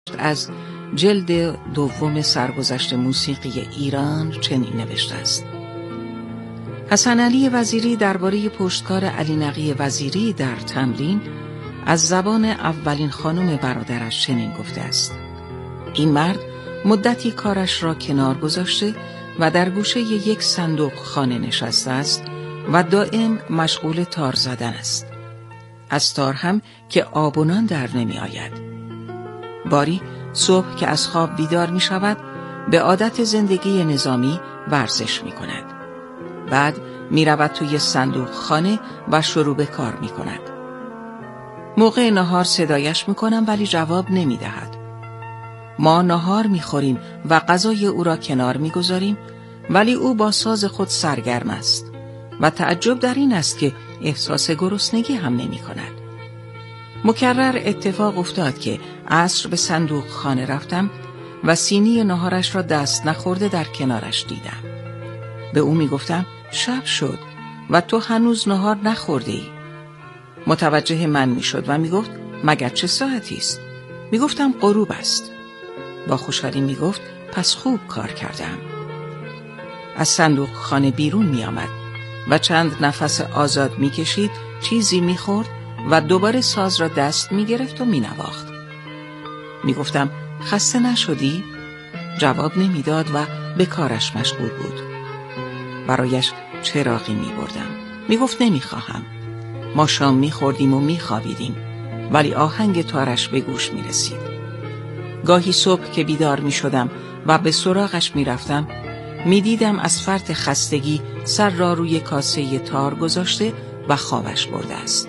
از جلد دوم سرگذشت موسیقی ایران چنین نوشته است: حسن علی وزیری درباره پشتکار علی نقی وزیری در تمرین از زبان اولین خانم برادرش چنین گفته است: این مرد مدتی کارش را کنار گذاشته و در گوشه یک صندوق خانه نشسته است و دائم مشغول تار زدن است. از تار هم که آب و نان در نمی آید. باری صبح که از خواب بیدار می شود به عادت زندگی نظامی ورزش می کند. بعد می رود توی صندوق خانه و شروع به کار می کند. موقع نهار صدایش می کنم ولی جواب نمی دهد. ما نهار می خوریم و غذای او را کنار می گذاریم ولی او با ساز خود سرگرم است و تعجب در این است که احساس گرسنگی هم نمی کند. مکرر اتفاق افتاد که عصر به صندوق خانه رفتم و سینی نهارش را دست نخورده در کنارش دیدم. به او می گفتم شب شد و تو هنوز نهار نخورده ای. متوجه من می شد و می گفت مگر چه ساعتی است؟ می گفتم غروب است. با خوشحالی می گفت پس خوب کار کردم. از صندوق خانه بیرون می آمد و چند نفس آزاد می کشید، چیزی می خورد و دوباره ساز را دست می گرفت و می نواخت. می گفتم خسته نشدی؟ جواب نمی داد و به کارش مشغول بود. برایش چراغی می بردم. می گفت نمی خواهم. ما شام می خوردیم و می خوابیدیم ولی آهنگ تارش به گوش می رسید. گاهی صبح که بیدار می شدم و به سراغش می رفتم می دیدم از فرط خستگی سر را روی کاسه تار گذاشته و خوابش برده است.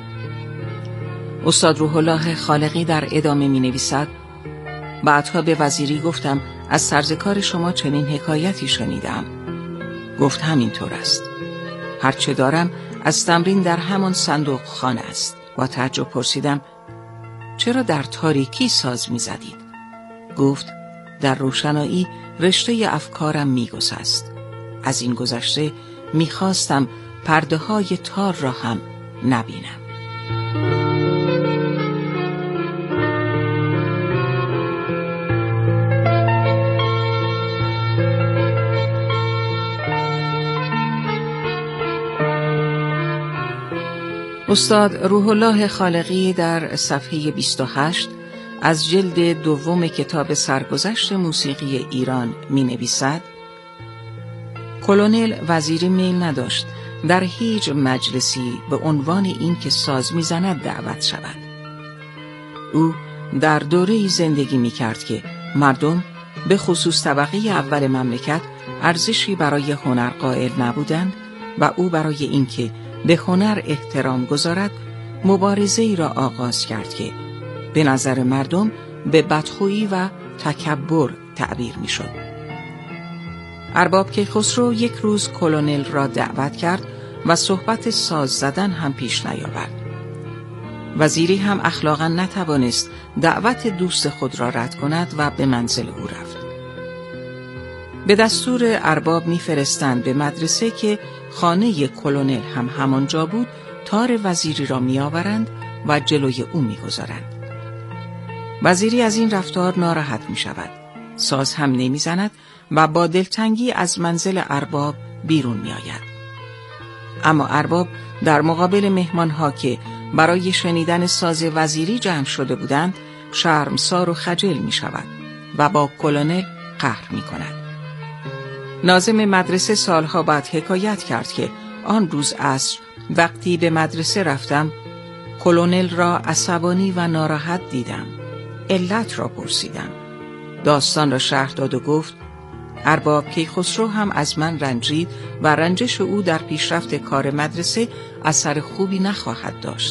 استاد روح الله خالقی در ادامه می نویسد: بعدها به وزیری گفتم از طرز کار شما چنین حکایتی شنیدم. گفت همینطور است. هرچه دارم از تمرین در همان صندوق خانه است. با تعجب پرسیدم چرا در تاریکی ساز می زدید؟ گفت در روشنایی رشته افکارم می گسست. از این گذشته می خواستم پرده های تار را هم نبینم. استاد روح الله خالقی در صفحه 28 از جلد دوم کتاب سرگذشت موسیقی ایران می نویسد: کلونل وزیری میل نداشت در هیچ مجلسی به عنوان این که ساز می زند دعوت شود. او در دوره‌ای زندگی می کرد که مردم به خصوص طبقه اول مملکت ارزشی برای هنر قائل نبودند و او برای اینکه به هنر احترام گذارد مبارزه‌ای را آغاز کرد که به نظر مردم به بدخویی و تکبر تعبیر می‌شد. ارباب کیخسرو یک روز کلونل را دعوت کرد و صحبت ساز زدن هم پیش نیاورد. وزیری هم اخلاقاً نتوانست دعوت دوست خود را رد کند و به منزل او رفت. به دستور ارباب می‌فرستند به مدرسه که خانه کلونل هم همانجا بود تار وزیری را می‌آورند و جلوی او می‌گذارند. وزیری از این رفتار ناراحت می‌شود. ساز هم نمی‌زند و با دلتنگی از منزل ارباب بیرون می‌آید. اما ارباب در مقابل مهمان‌ها که برای شنیدن ساز وزیری جمع شده بودند شرمسار و خجل می‌شود و با کلونل قهر می‌کند. ناظم مدرسه سالها بعد حکایت کرد که آن روز عصر وقتی به مدرسه رفتم کلونل را عصبانی و ناراحت دیدم. علت را پرسیدم. داستان را شرح داد و گفت ارباب کیخسرو هم از من رنجید و رنجش او در پیشرفت کار مدرسه اثر خوبی نخواهد داشت.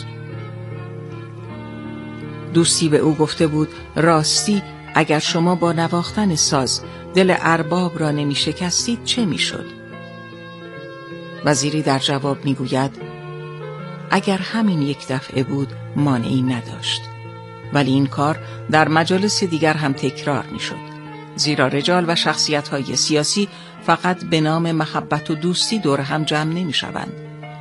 دوستی به او گفته بود راستی اگر شما با نواختن ساز دل ارباب را نمی شکستید چه می شد؟ وزیری در جواب می گوید اگر همین یک دفعه بود مانعی نداشت، ولی این کار در مجالس دیگر هم تکرار می شد. زیرا رجال و شخصیت‌های سیاسی فقط به نام محبت و دوستی دور هم جمع نمی شوند.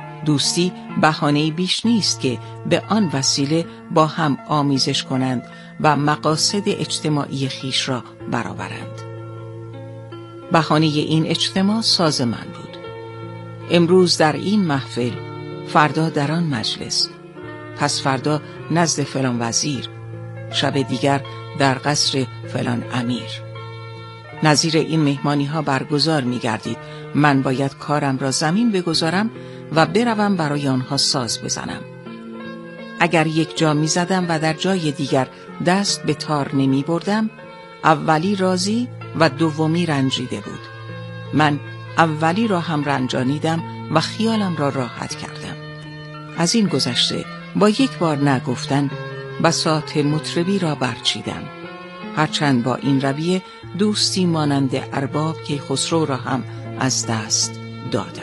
دوستی بهانه‌ای بیش نیست که به آن وسیله با هم آمیزش کنند و مقاصد اجتماعی خیش را برآورند. بهانه این اجتماع ساز من بود. امروز در این محفل، فردا در آن مجلس، پس فردا نزد فلان وزیر، شب دیگر در قصر فلان امیر. نظیر این مهمانی ها برگزار می گردید. من باید کارم را زمین بگذارم و بروم برای آنها ساز بزنم. اگر یک جا می زدم و در جای دیگر دست به تار نمی بردم، اولی راضی و دومی رنجیده بود. من اولی را هم رنجانیدم و خیالم را راحت کردم. از این گذشته با یک بار نگفتن بساط مطربی را برچیدم. هرچند با این رویه دوستی مانند ارباب کیخسرو را هم از دست دادم.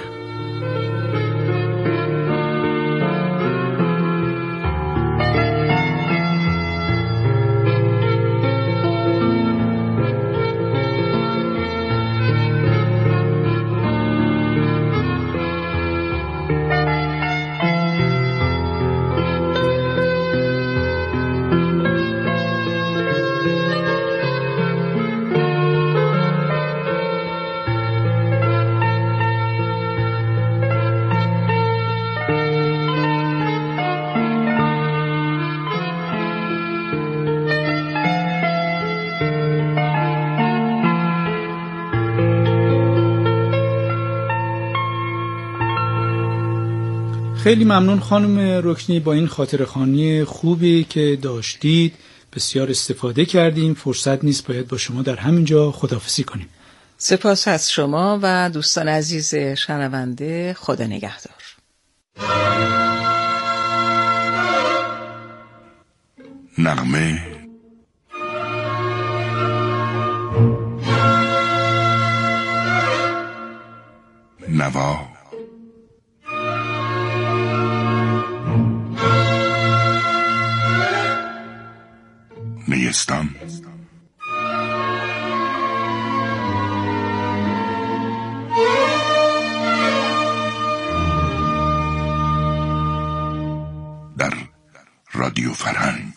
خیلی ممنون خانم رکنی، با این خاطره‌خوانی خوبی که داشتید بسیار استفاده کردیم. فرصت نیست، باید با شما در همینجا خداحافظی کنیم. سپاس از شما و دوستان عزیز شنونده. خدا نگهدار. نغمه نوا نیستان در رادیو فرهنگ.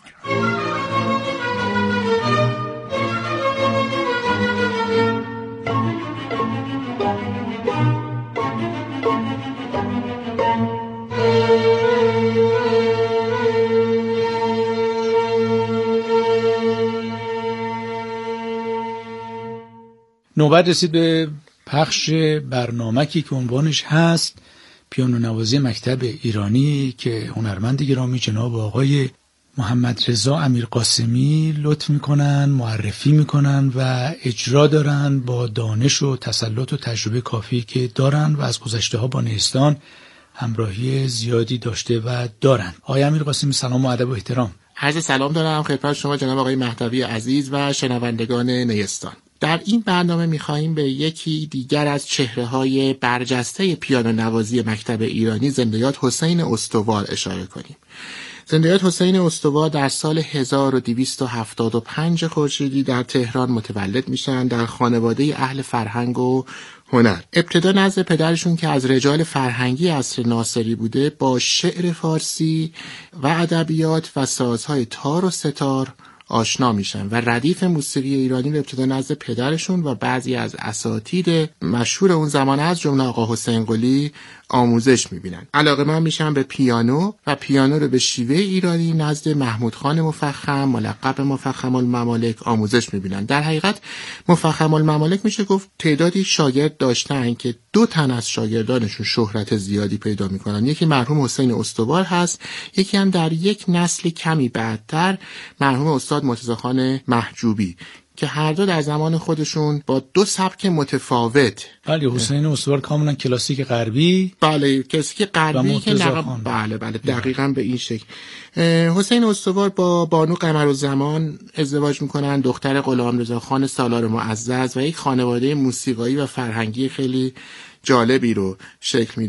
نوبت رسید به پخش برنامه‌ای که عنوانش هست پیانو نوازی مکتب ایرانی که هنرمند گرامی جناب آقای محمد رضا امیرقاسمی لطف میکنن، معرفی میکنن و اجرا دارن با دانش و تسلط و تجربه کافی که دارن و از گذشته ها با نیستان همراهی زیادی داشته و دارن. آقای امیرقاسمی سلام و ادب و احترام. عرض سلام دارم خدمت شما جناب آقای مهدوی عزیز و شنوندگان نیستان. در این برنامه می‌خواهیم به یکی دیگر از چهره‌های برجسته پیانو نوازی مکتب ایرانی زنده‌یاد حسین استوار اشاره کنیم. زنده‌یاد حسین استوار در سال 1275 خورشیدی در تهران متولد میشن در خانواده اهل فرهنگ و هنر. ابتدا نزد پدرشون که از رجال فرهنگی عصر ناصری بوده با شعر فارسی و ادبیات و سازهای تار و ستار آشنا میشن و ردیف موسیقی ایرانی رو ابتدا نزد پدرشون و بعضی از اساتید مشهور اون زمان از جمله آقا حسین قلی آموزش میبینن. علاقه‌مند میشن به پیانو و پیانو رو به شیوه ایرانی نزد محمود خان مفخم ملقب مفخم الممالک آموزش میبینن. در حقیقت مفخم الممالک میشه گفت تعدادی شاگرد داشتن که 2 تن از شاگردانشون شهرت زیادی پیدا میکنن. یکی مرحوم حسین استوار هست، یکی هم در یک نسل کمی بعدتر مرحوم استاد مرتضی‌خان محجوبی که هر دو در زمان خودشون با 2 سبک متفاوت. بله، حسین استوار کاملا کلاسیک غربی. بله، کلاسیک غربی که بله دقیقاً به این شکل. حسین استوار با بانو قمرالزمان ازدواج میکنن، دختر غلامرضا خان سالار معزز، و یک خانواده موسیقایی و فرهنگی خیلی جالبی رو شکل میدن.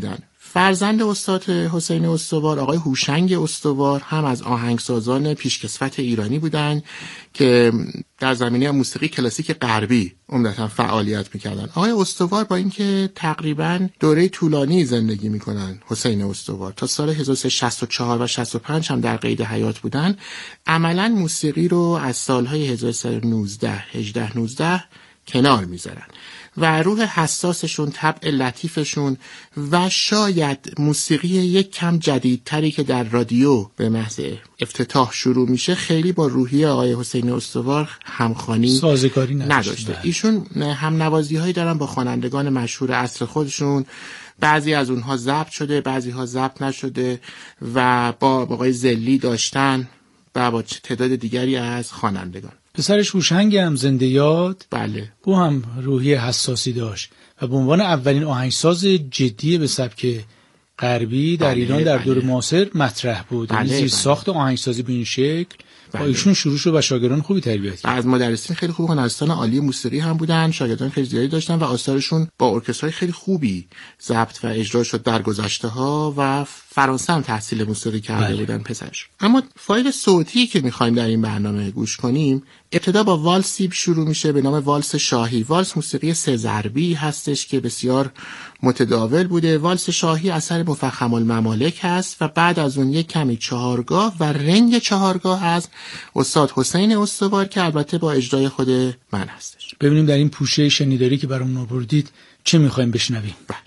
فرزند استاد حسین استوار، آقای هوشنگ استوار، هم از آهنگسازان پیشکسوت ایرانی بودند که در زمینه موسیقی کلاسیک غربی عمدتاً فعالیت می‌کردند. آقای استوار با اینکه تقریباً دوره طولانی زندگی می‌کنن، حسین استوار تا سال 1364 و 65 هم در قید حیات بودن، عملاً موسیقی رو از سال‌های 1319 18 19 کنار می‌ذارن و روح حساسشون، طبع لطیفشون و شاید موسیقی یک کم جدیدتری که در رادیو به محض افتتاح شروع میشه خیلی با روحیه آقای حسین استوار همخوانی سازگاری نداشته. ایشون هم نوازی‌هایی دارن با خوانندگان مشهور عصر خودشون، بعضی از اونها ضبط شده، بعضی ها ضبط نشده و با آقای زلی داشتن و با تعداد دیگری از خوانندگان. پسرش هوشنگ هم زنده یاد، بله، او هم روحیه حساسی داشت و به عنوان اولین آهنگساز جدی به سبک غربی در ایران در دور معاصر مطرح بود. یعنی ساخت آهنگسازی به این شکل با ایشون شروع شد و شاگردان خوبی تربیت کرد. از مدرسین خیلی خوب هنرستان عالی موسیقی هم بودن، شاگردان خیلی زیادی داشتن و آثارشون با ارکسترهای خیلی خوبی ضبط و اجرا شد در گذشته‌ها و فرانسه هم تحصیل موسیقی کرده بودن پسرش. اما فایل صوتی که می‌خوایم در این برنامه گوش کنیم ابتدا با والسی شروع میشه به نام والس شاهی. والس موسیقی سه ضربی هستش که بسیار متداول بوده. والس شاهی اثر مفخم الممالک هست و بعد از اون یک کمی چهارگاه و رنگ چهارگاه از استاد حسین استوار که البته با اجرای خود من هستش. ببینیم در این پوشه شنیداری که برامون آوردید چه می‌خوایم بشنویم. بله.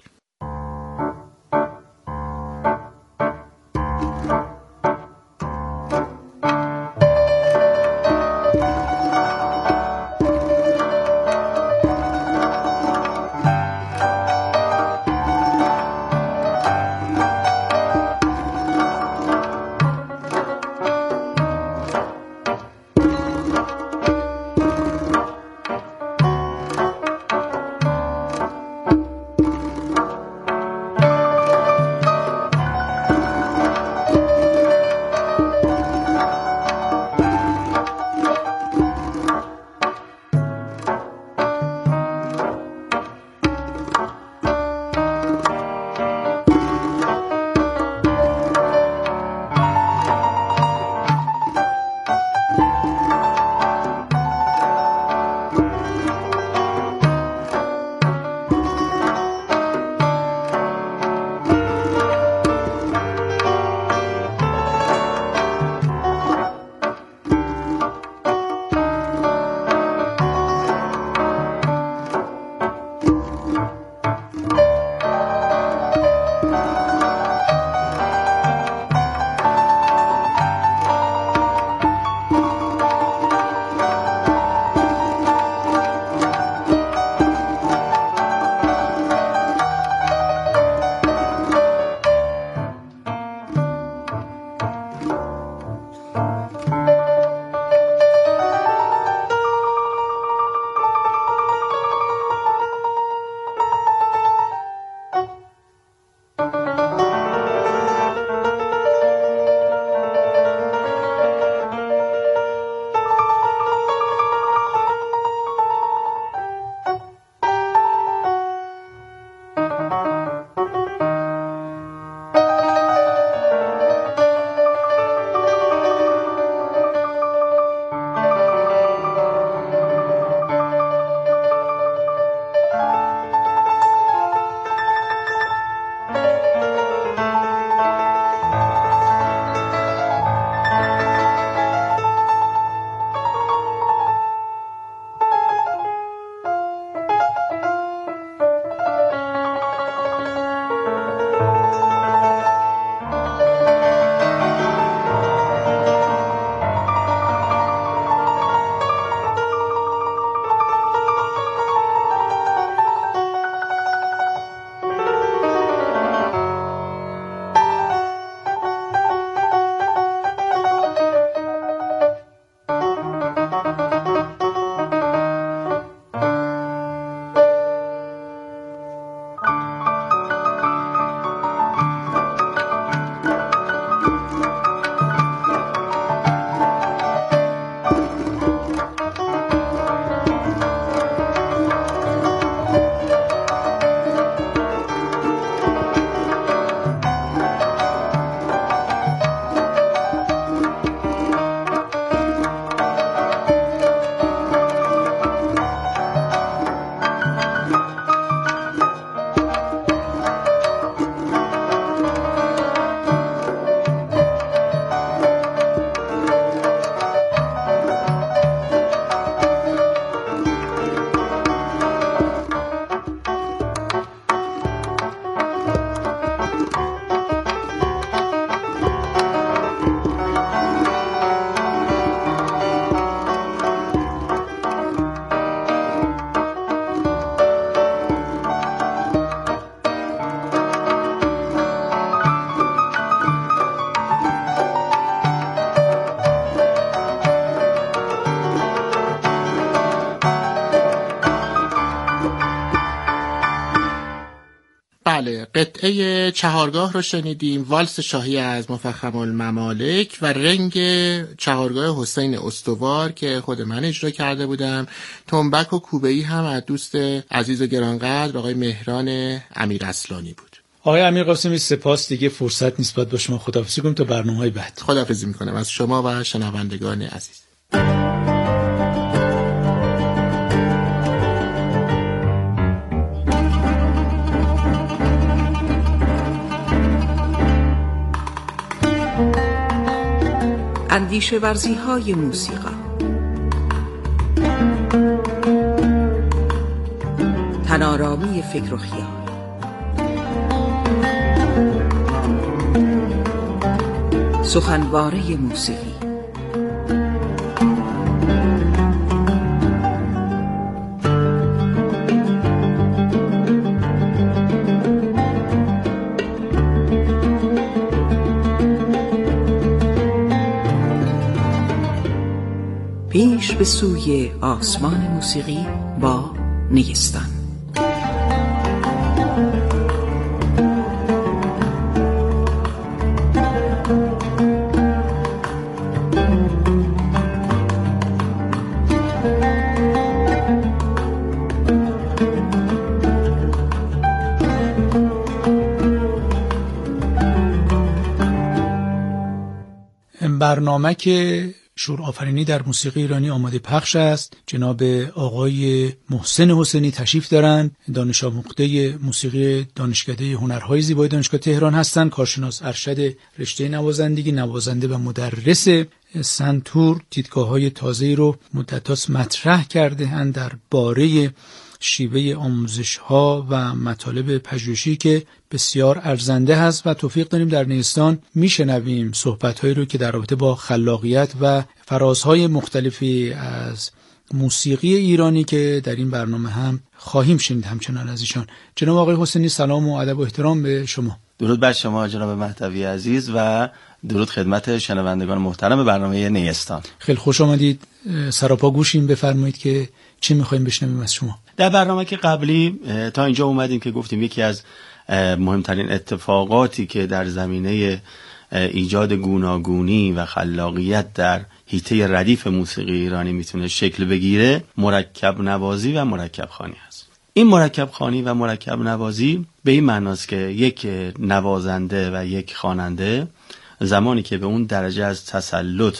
بله، قطعه چهارگاه رو شنیدیم، والس شاهی از مفخم الممالک و رنگ چهارگاه حسین استوار که خود من اجرا کرده بودم. تنبک و کوبه‌ای هم از دوست عزیز و گرانقدر آقای مهران امیراصلانی بود. آقای امیرقاسمی سپاس، دیگه فرصت نیست، باید با شما خداحافظی کنم تا برنامه‌های بعد. خداحافظی میکنم از شما و شنوندگان عزیز. اندیشه ورزی های موسیقی. تنارامی فکر و خیال. سخنواره موسیقی. پیش به سوی آسمان موسیقی با نیستان. برنامه که شور آفرینی در موسیقی ایرانی آماده پخش است. جناب آقای محسن حسینی تشریف دارند، دانش آموخته موسیقی دانشکده هنرهای زیبای دانشگاه تهران هستند، کارشناس ارشد رشته نوازندگی، نوازنده و مدرس سنتور. دیدگاه‌های تازه‌ای رو مدت‌هاست مطرح کرده‌اند در باره شیوه آموزش‌ها و مطالب پژوهشی که بسیار ارزنده هست و توفیق داریم در نیستان میشنویم صحبت‌هایی رو که در رابطه با خلاقیت و فرازهای مختلفی از موسیقی ایرانی که در این برنامه هم خواهیم شنید همچنان از ایشان. جناب آقای حسینی سلام و ادب و احترام به شما. درود بر شما جناب مهدوی عزیز و درود خدمت شنوندگان محترم برنامه نیستان. خیلی خوش آمدید، سراپا گوشیم، بفرمایید که چی می‌خوایم بشنویم از شما. در برنامه که قبلی تا اینجا اومدیم که گفتیم یکی از مهمترین اتفاقاتی که در زمینه ایجاد گوناگونی و خلاقیت در حیطه ردیف موسیقی ایرانی میتونه شکل بگیره مرکب نوازی و مرکب خوانی هست. این مرکب خوانی و مرکب نوازی به این معناست که یک نوازنده و یک خواننده زمانی که به اون درجه از تسلط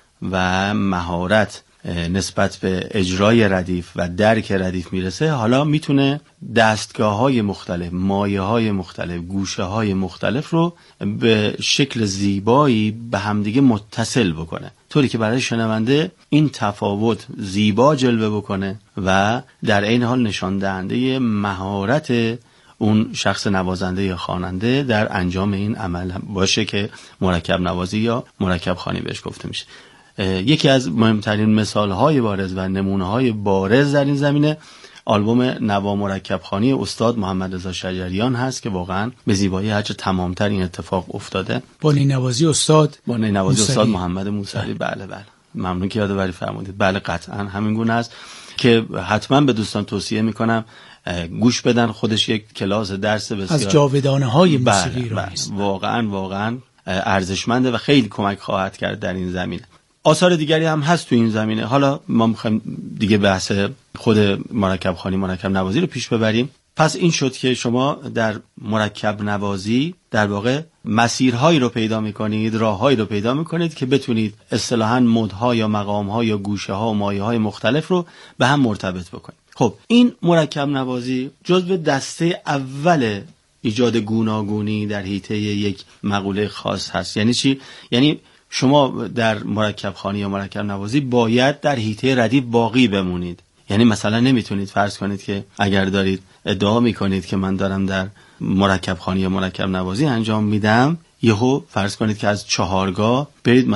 و مهارت نسبت به اجرای ردیف و درک ردیف میرسه، حالا میتونه دستگاه‌های مختلف، مایه‌های مختلف، گوشه‌های مختلف رو به شکل زیبایی به همدیگه متصل بکنه، طوری که برای شنونده این تفاوت زیبا جلوه بکنه و در عین حال نشان دهنده مهارت اون شخص نوازنده یا خواننده در انجام این عمل باشه که مرکب نوازی یا مرکب خوانی بهش گفته میشه. یکی از مهمترین مثال‌های بارز و نمونه‌های بارز در این زمینه آلبوم نوا مرکب خوانی استاد محمد رضا شجریان هست که واقعا به زیبایی هرچه تمامتر این اتفاق افتاده. با نینوازی استاد محمد موسوی. بله ممنون که یادآوری فرمودید. بله قطعا همین گونه است که حتما به دوستان توصیه میکنم گوش بدن. خودش یک کلاس درس بسیار از جاودانه‌های موسیقی ایرانی است. واقعا ارزشمنده و خیلی کمک خواهد کرد در این زمینه. آثار دیگری هم هست تو این زمینه. حالا ما می‌خوایم دیگه بحث خود مرکب خوانی مرکب نوازی رو پیش ببریم. پس این شد که شما در مرکب نوازی در واقع مسیرهایی رو پیدا می‌کنید، راههایی رو پیدا می‌کنید که بتونید اصطلاحاً مدها یا مقام‌ها یا گوشه‌ها و مایه‌های مختلف رو به هم مرتبط بکنید. خب این مرکب نوازی جزو دسته اول ایجاد گوناگونی در حیطه یک مقوله خاص هست. یعنی چی؟ یعنی شما در مرکب خوانی یا مرکب نوازی باید در حیطه ردیف باقی بمونید. یعنی مثلا نمیتونید فرض کنید که اگر دارید ادعا میکنید که من دارم در مرکب خوانی یا مرکب نوازی انجام میدم، یهو فرض کنید که از چهارگاه برید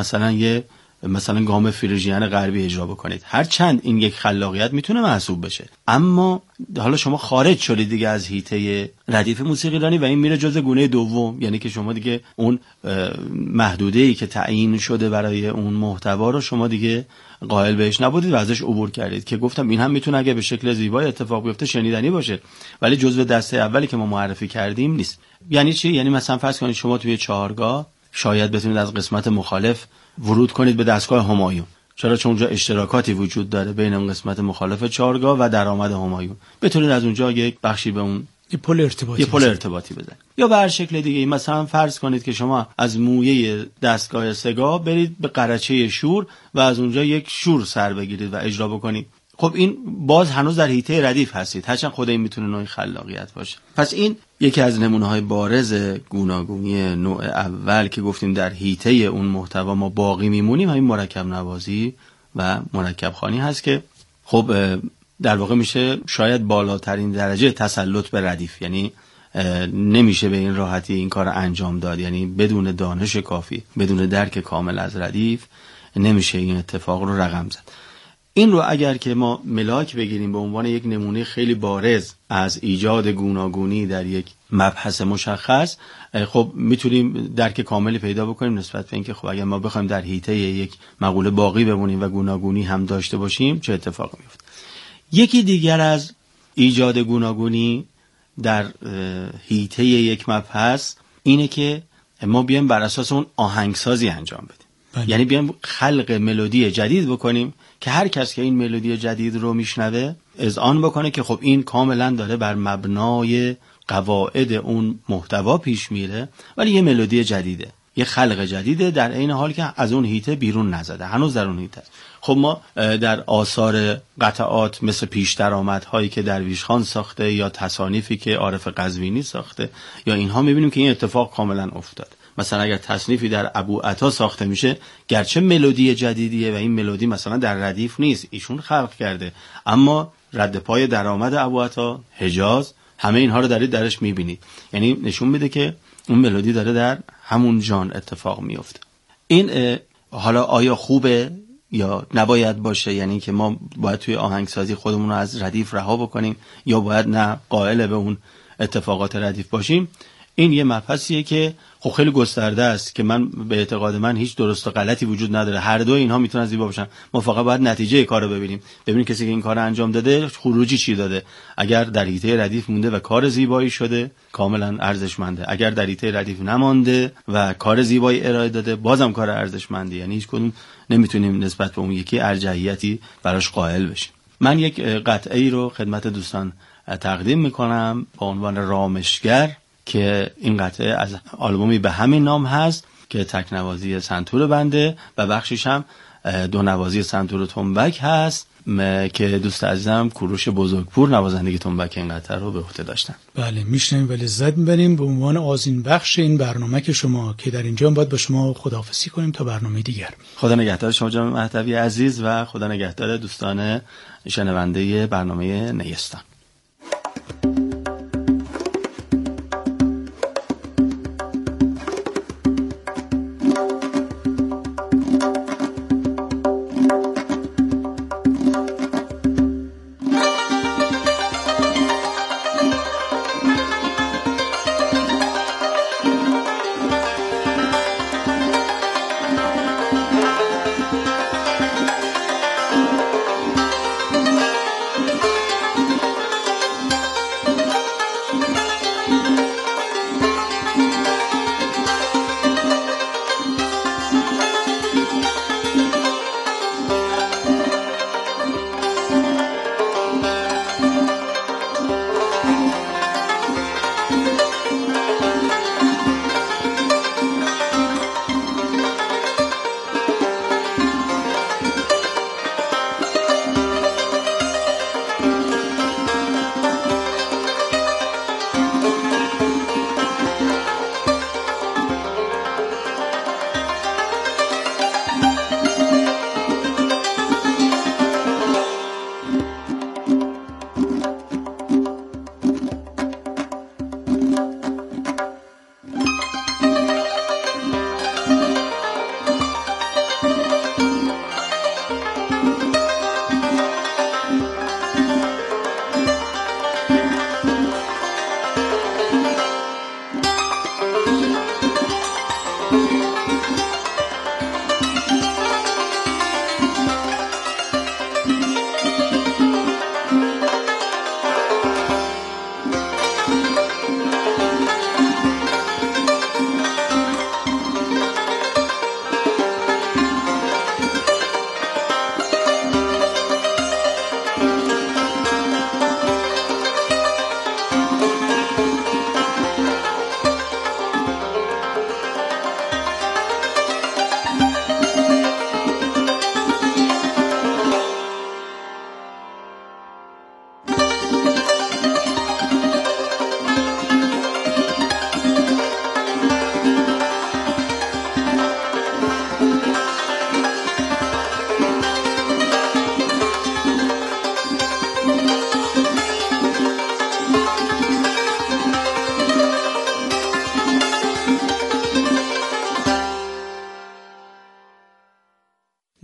مثلا گام فریژین غربی اجرا بکنید. هر چند این یک خلاقیت میتونه محسوب بشه، اما حالا شما خارج شدید دیگه از حیطه ردیف موسیقی ایرانی و این میره جزء گونه دوم. یعنی که شما دیگه اون محدوده‌ای که تعیین شده برای اون محتوا رو شما دیگه قائل بهش نبودید و ازش عبور کردید که گفتم این هم میتونه اگه به شکل زیبای اتفاق بیفته شنیدنی باشه، ولی جزو دسته اولی که ما معرفی کردیم نیست. یعنی چی؟ یعنی مثلا فرض کنید شما توی چهارگاه شاید بتونید از قسمت مخالف ورود کنید به دستگاه همایون. چرا؟ چون اونجا اشتراکاتی وجود داره بین اون قسمت مخالف چهارگاه و درآمد همایون. بتونید از اونجا یک بخشی به اون یه پل ارتباطی بزنید. یا به هر شکل دیگه، مثلا فرض کنید که شما از مویه دستگاه سگاه برید به قرچه شور و از اونجا یک شور سر بگیرید و اجرا بکنید. خب این باز هنوز در حیطه ردیف هستید، هرچند خود این میتونه نوع خلاقیت باشه. پس این یکی از نمونه‌های بارز گوناگونی نوع اول که گفتیم در حیطه اون محتوا ما باقی میمونیم، همین مرکب نوازی و مرکب خوانی هست که خب در واقع میشه شاید بالاترین درجه تسلط به ردیف، یعنی نمیشه به این راحتی این کار انجام داد، یعنی بدون دانش کافی، بدون درک کامل از ردیف نمیشه این اتفاق رو رقم زد. این رو اگر که ما ملاک بگیریم به عنوان یک نمونه خیلی بارز از ایجاد گوناگونی در یک مبحث مشخص، خب میتونیم درک کاملی پیدا بکنیم نسبت به اینکه خب اگر ما بخوایم در حیطه یک مقوله باقی بمونیم و گوناگونی هم داشته باشیم چه اتفاقی میفته. یکی دیگر از ایجاد گوناگونی در حیطه یک مبحث اینه که ما بیایم بر اساس اون آهنگسازی انجام بدیم. یعنی بیایم خلق ملودی جدید بکنیم که هر کس که این ملودی جدید رو میشنوه اذعان بکنه که خب این کاملا داره بر مبنای قواعد اون محتوا پیش میره، ولی یه ملودی جدیده، یه خلق جدیده، در عین حال که از اون حیطه بیرون نزده، هنوز در اون حیطه. خب ما در آثار قطعات مثل پیش درآمدهایی که درویش خان ساخته یا تصانیفی که عارف قزوینی ساخته یا اینها میبینیم که این اتفاق کاملا افتاد. مثلا اگر تصنیفی در ابوعطا ساخته میشه، گرچه ملودی جدیدیه و این ملودی مثلا در ردیف نیست، ایشون خلق کرده، اما رد پای درآمد ابوعطا، حجاز، همه اینها رو درش میبینید. یعنی نشون میده که اون ملودی داره در همون جان اتفاق میفته. این حالا آیا خوبه یا نباید باشه؟ یعنی که ما باید توی آهنگسازی خودمون رو از ردیف رها بکنیم یا باید نه قائل به اون اتفاقات ردیف باشیم؟ این یه مبحثیه که خب خیلی گسترده است که من به اعتقاد من هیچ درست و غلطی وجود نداره، هر دو اینها میتونن زیبا باشن. ما فقط باید نتیجه کارو ببینیم کسی که این کارو انجام داده خروجی چی داده. اگر در حیطه ردیف مونده و کار زیبایی شده کاملا ارزشمنده، اگر در حیطه ردیف نمانده و کار زیبایی ارائه داده بازم کار ارزشمنده. یعنی هیچ کدوم نمیتونیم نسبت به اون یکی ارجحیتی براش قائل بشیم. من یک قطعه‌ای رو خدمت دوستان تقدیم میکنم با عنوان رامشگر که این قطعه از آلبومی به همین نام هست که تکنوازی سنتور بنده و بخشش هم دو نوازی سنتور تنبک هست که دوست عزیزم کوروش بزرگپور نوازندگی تنبک این قطعه رو به عهده داشتن. بله میشنیم و لذت میبریم به عنوان آذین بخش این برنامه که شما که در اینجا باید با شما خداحافظی کنیم تا برنامه دیگر. خدا نگهدار شما جناب مهدوی عزیز و خدا نگهدار دوستان شنونده برنامه نیستان.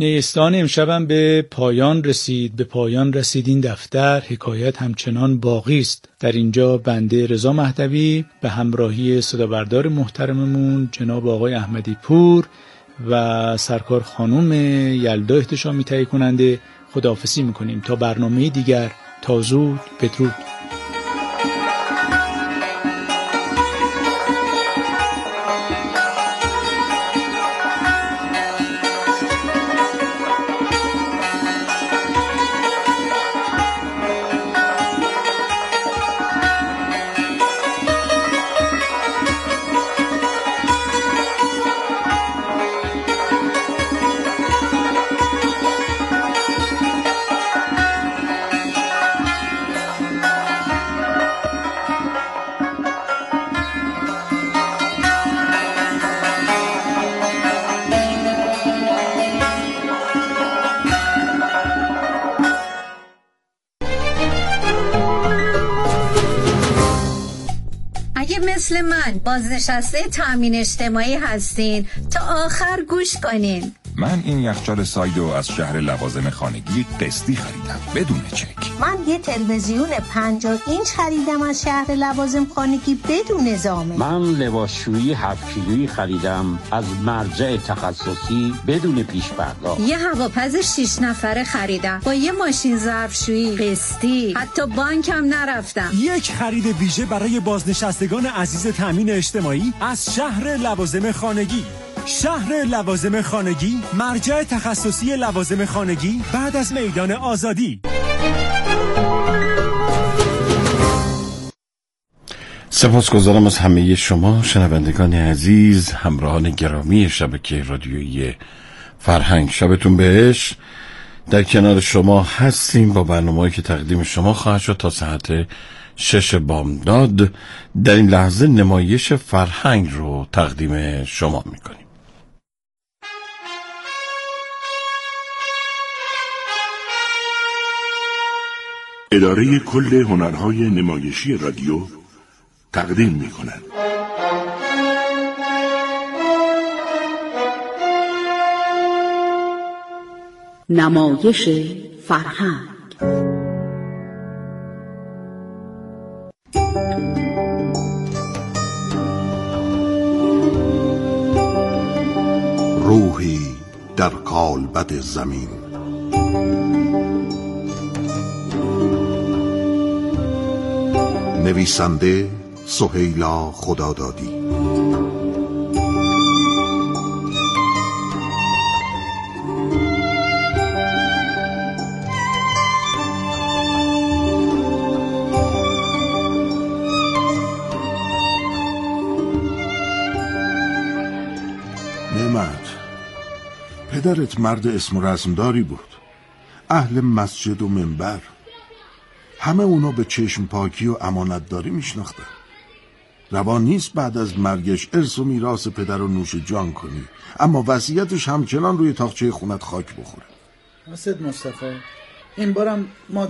نیستان امشبم به پایان رسید. به پایان رسید این دفتر. حکایت همچنان باقی است. در اینجا بنده رضا مهدوی به همراهی صدابردار محترممون جناب آقای احمدی پور و سرکار خانم یلدا احتشامی تهیه کننده خداحافظی میکنیم تا برنامه دیگر. تا زود، بدرود. مثل من بازنشسته تامین اجتماعی هستین تا آخر گوش کنین. من این یخچال سایدو از شهر لوازم خانگی قسطی خریدم بدون چک. من یه تلویزیون 50 اینچ خریدم از شهر لوازم خانگی بدون زامن. من لباسشویی 7 کیلویی خریدم از مرجع تخصصی بدون پیش پرداخت. یه هواپز 6 نفره خریدم با یه ماشین ظرفشویی قسطی، حتی بانکم نرفتم. یک خرید ویژه برای بازنشستگان عزیز تامین اجتماعی از شهر لوازم خانگی. شهر لوازم خانگی، مرجع تخصصی لوازم خانگی بعد از میدان آزادی. سپاسگزارم از همه شما شنوندگان عزیز، همراهان گرامی شبکه رادیویی فرهنگ. شبتون بهش. در کنار شما هستیم با برنامه‌ای که تقدیم شما خواهد شد تا ساعت 6 بامداد. در این لحظه نمایش فرهنگ رو تقدیم شما میکنیم. اداره کل هنرهای نمایشی رادیو تقدیم می‌کند. نمایش فرهنگ. روحی در کالبد زمین. نویسنده سهیلا خدادادی. نعمت، پدرت مرد اسم و رسمداری بود، اهل مسجد و منبر. همه اونا به چشم پاکی و امانتداری میشناختن. روا نیست بعد از مرگش ارث و میراث پدر رو نوش جان کنی، اما وصیتش همچنان روی تاقچه خونت خاک بخوره. حسد مصطفی، این بارم ما